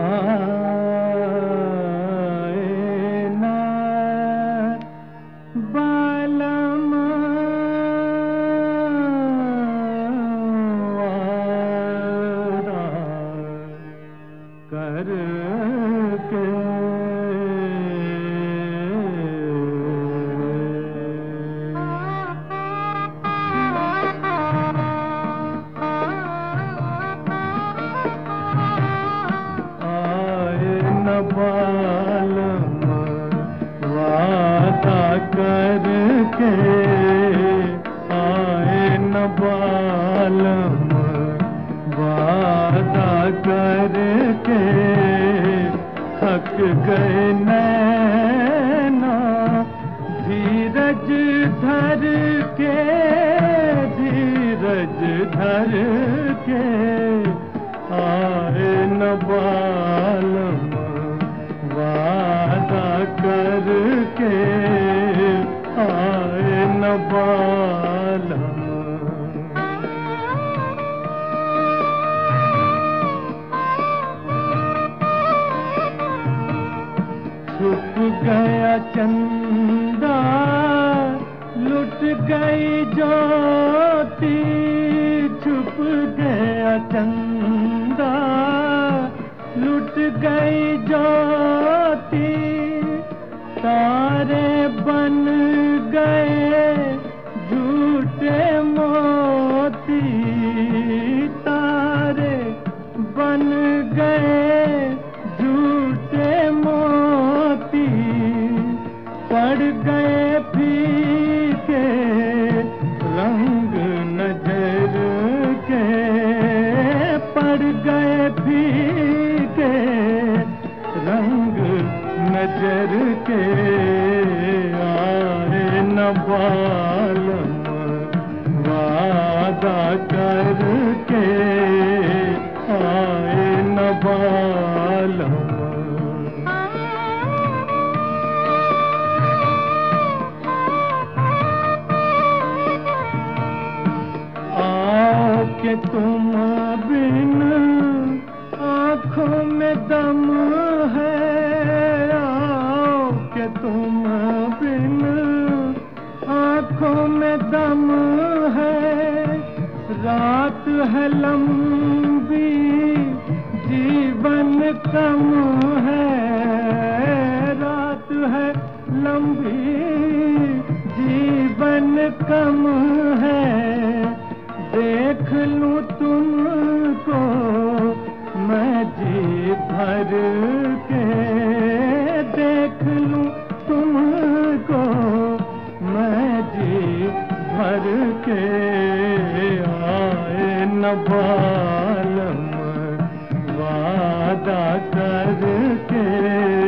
आए ना बालम वादा करके बालम वादा करके आए न बालम वादा करके थक गए नैना धीरज धर के धीरज धर के आए न बालम वादा करके आए न बालम। छुप गया चंदा लुट गई ज्योति छुप गया चंदा लुट गई ज्योति तारे बन गए झूठे मोती तारे बन गए झूठे मोती पड़ गए फीके रंग नजर के पड़ गए फीके रंग नजर के आए न बालम वादा करके आए न बालम। आओ के तुम बिन आँखों में दम है आओ के तुम बिन आँखों में दम है रात है लंबी जीवन कम है रात है लंबी जीवन कम है देख लूं तुमको मैं जी भर के देख लूं तुमको मैं जी भर के आए न बालम वादा करके